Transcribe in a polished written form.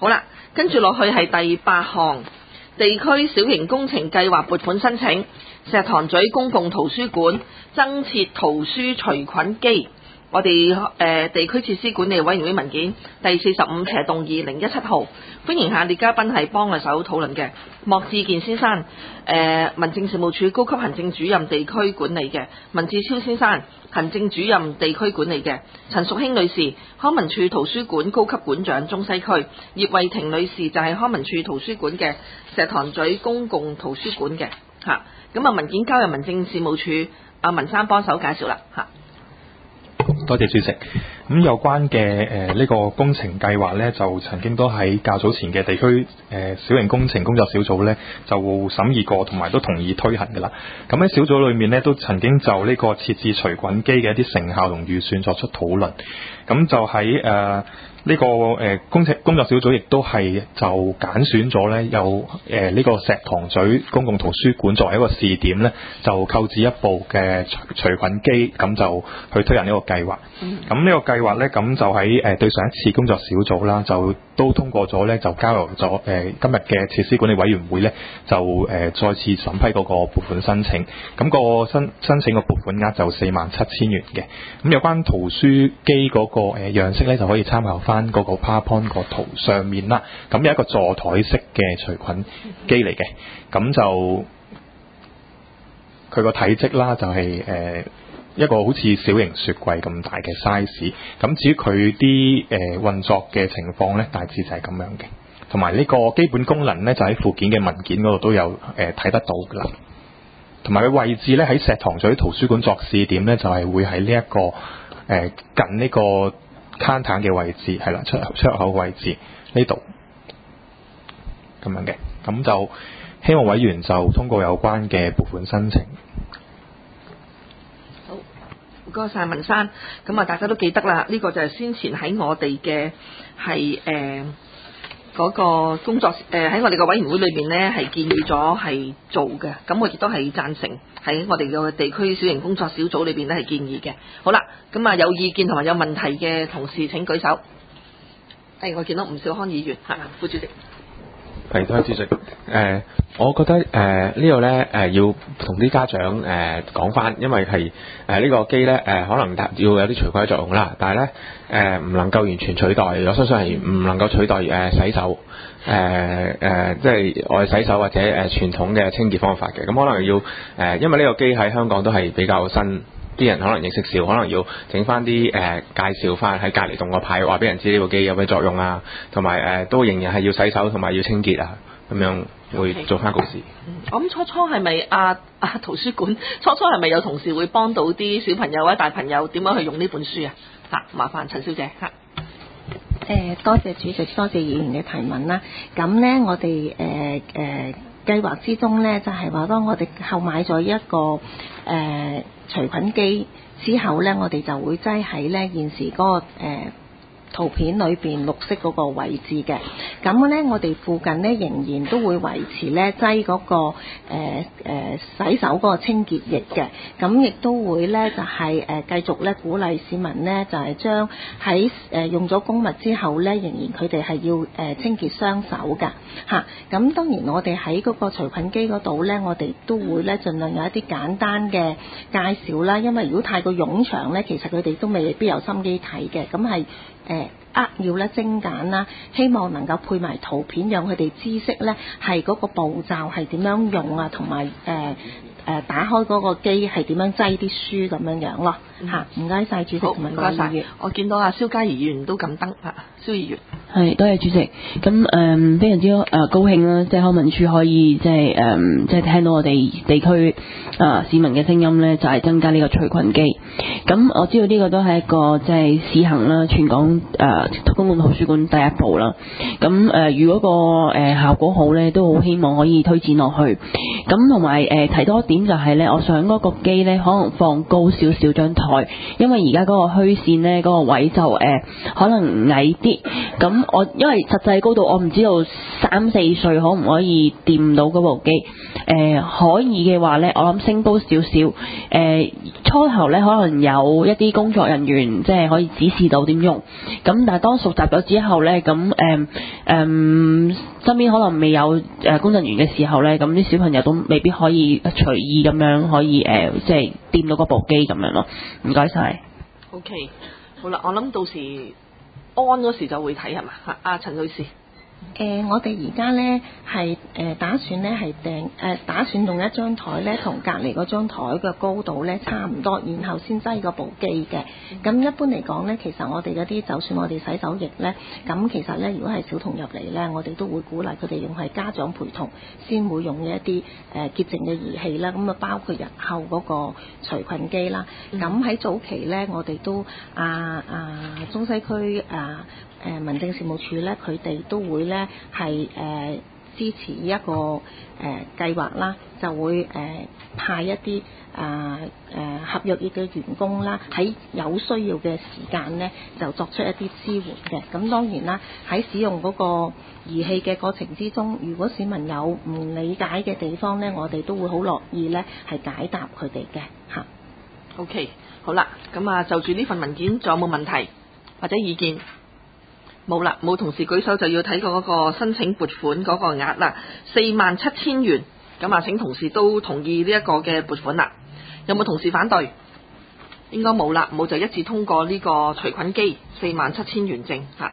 好啦，跟住落去係第8項，地區小型工程計劃撥款申請，石塘咀公共圖書館增設圖書除菌機。我哋地區設施管理委員會文件第45/2017號，歡迎下列嘉賓係幫我手討論嘅。莫志健先生，民政事務處高級行政主任地區管理嘅；文志超先生，行政主任地區管理嘅；陳淑卿女士，康文署圖書館高級館長中西區；葉慧婷女士就係康文署圖書館嘅石塘咀公共圖書館嘅嚇。咁文件交由民政事務處阿文生幫手介紹啦嚇。 多謝主席。咁有關嘅呢個工程計劃呢，就曾經都喺較早前嘅地區小型工程工作小組呢就審議過，同埋都同意推行㗎啦。咁喺小組裏面呢，都曾經就呢個設置除菌機嘅一啲成效同預算作出討論。咁就喺呢個工作小組亦都係就揀選咗呢有呢個石塘咀公共圖書館作為一個試點呢，就購置一部嘅除菌機，咁就去推行呢個計劃。咁呢個計劃呢，咁就喺對上一次工作小組啦，就都通過咗呢，就交由咗今日嘅設施管理委員會呢，就再次審批嗰個撥款申請。咁個申請個撥款額就47,000元嘅。咁有關圖書機嗰個樣式呢，就可以參考翻嗰個 PowerPoint 個圖上面啦。咁有一個座台式嘅除菌機嚟嘅。咁就佢個體積啦，就係一個好似小型雪櫃咁大嘅 size。咁至於佢啲運作嘅情況呢，大致就係咁樣嘅。同埋呢個基本功能呢，就喺附件嘅文件嗰度都有睇得到㗎啦。同埋佢位置呢，喺石塘咀圖書館作試點呢，就係會喺呢一個近呢個 counter 嘅位置，係啦，出入口位置呢度咁樣嘅。咁就希望委員就通過有關嘅撥款申請。 好，唔該晒文生。咁啊，大家都記得啦，呢個就係先前喺我哋嘅係嗰個工作喺我哋個委員會裏邊呢，係建議咗係做嘅。咁我亦都係贊成喺我哋嘅地區小型工作小組裏邊呢係建議嘅。好啦，咁啊有意見同埋有問題嘅同事請舉手。我見到吳兆康議員嚇，副主席。 係，多謝主席。我覺得呢度呢要同啲家長講翻，因為係呢個機呢可能要有啲除菌作用啦，但係呢唔能夠完全取代，我相信係唔能夠取代洗手即係我哋洗手或者傳統嘅清潔方法嘅。咁可能要因為呢個機喺香港都係比較新。啲人可能認識少，可能要整翻啲介紹翻喺隔離棟個牌，話俾人知呢部機有咩作用啊，同埋都仍然係要洗手同埋要清潔啊，咁樣會做翻告示。 我諗初係咪圖書館初係咪有同事會幫到啲小朋友或者大朋友點樣去用呢本書啊？麻煩陳小姐嚇。 多謝主席，多謝議員嘅提問啦。咁呢，我哋計劃之中呢，就係話當我哋購買咗一個除菌機之後呢，我哋就會擠喺呢現時嗰個圖片裏邊綠色嗰個位置嘅。咁呢，我哋附近呢仍然都會維持呢擠嗰個洗手嗰個清潔液嘅。咁亦都會呢就係繼續呢鼓勵市民呢就係將喺用咗公物之後呢，仍然佢哋係要清潔雙手㗎嚇。咁當然我哋喺嗰個除菌機嗰度呢，我哋都會呢盡量有一啲簡單嘅介紹啦。因為如果太過冗長呢，其實佢哋都未必有心機睇嘅。咁係要咧精簡啦，希望能夠配埋圖片，讓佢哋知識咧係嗰個步驟係點樣用啊，同埋打開嗰個機係點樣擠啲書咁樣樣咯嚇。唔該晒主席同埋各位議員。 我見到蕭嘉怡議員都撳燈嚇，蕭議員。 係，多謝主席。咁非常之高興啦，即係康文署可以即係聽到我哋地區市民嘅聲音咧，就係增加呢個除菌機。咁我知道呢個都係一個即係試行啦，全港公共圖書館第一步啦。咁如果個效果好咧，都好希望可以推展落去。咁同埋提多一點就係咧，我想嗰個機咧可能放高少少張台，因為而家嗰個虛線咧嗰個位就可能矮啲。咁我因為實際高度我唔知道 3-4歲可唔可以掂到嗰部機？可以嘅話呢，我諗升高少少。初頭呢，可能有一啲工作人員即係可以指示到點用。咁但係當熟習咗之後呢，咁身邊可能未有工作人員嘅時候呢，咁啲小朋友都未必可以隨意咁樣可以即係掂到嗰部機咁樣咯。唔該晒。 OK， 好啦，我諗到時安嗰時就會睇係嘛？阿陳女士。 我哋而家咧係打算咧係打算用一張台咧同隔離嗰張台嘅高度咧差唔多，然後先擠嗰部機嘅。咁一般嚟講咧，其實我哋嗰啲就算我哋洗手液咧，咁其實咧如果係小童入嚟咧，我哋都會鼓勵佢哋用係家長陪同先會用嘅一啲潔淨嘅儀器啦。咁啊包括日後嗰個除菌機啦。咁喺早期咧，我哋都中西區民政事務處咧，佢哋都會咧係支持一個計劃啦，就會派一啲合約役嘅員工啦，喺有需要嘅時間咧就作出一啲支援嘅。咁當然啦，喺使用嗰個儀器嘅過程之中，如果市民有唔理解嘅地方咧，我哋都會好樂意咧係解答佢哋嘅嚇。 OK， 好啦，咁就住呢份文件仲有冇問題或者意見？冇啦，冇同事舉手就要睇過嗰個申請撥款嗰個額啦，47,000元。咁請同事都同意呢一個嘅撥款啦。有冇同事反對？應該冇啦，冇就一致通過呢個除菌機47,000元正嚇。